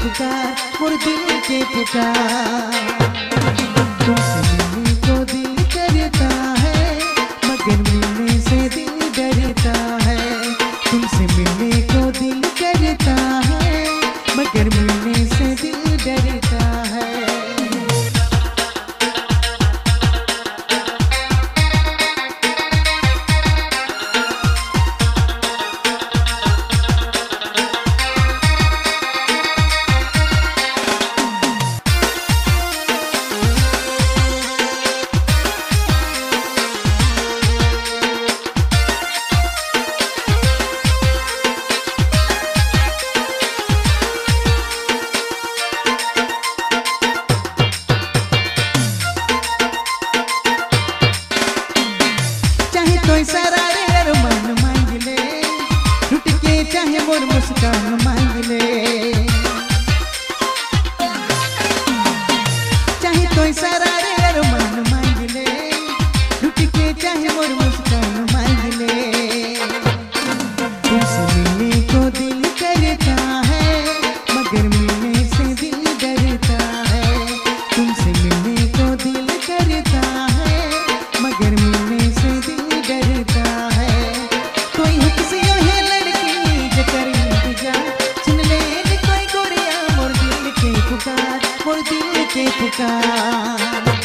पुकार, मोर दिल के पुकार। तुमसे मिलने को दिल करता है, मगर मिलने से दिल डरता है। तुमसे मिलने को दिल करता है, मगर मिलने से दिल डरता है। कोई सारा रे अरमान मांग ले, टूट के चाहे मोर मुस्कान मांग ले। चाहे कोई सारा रे अरमान मांग ले, टूट के चाहे मोर मुस्कान मांग ले। तुमसे मिलने को दिल करता है, मगर मिलने से दिल डरता है। तुमसे मिलने को दिल करता है, मगर मिलने से दिल डरता है। कोई है किसी है लड़की जो करे इंतजार, सुन ले कोई गोरिया मोर दिल के पुकार, मोर दिल के पुकार।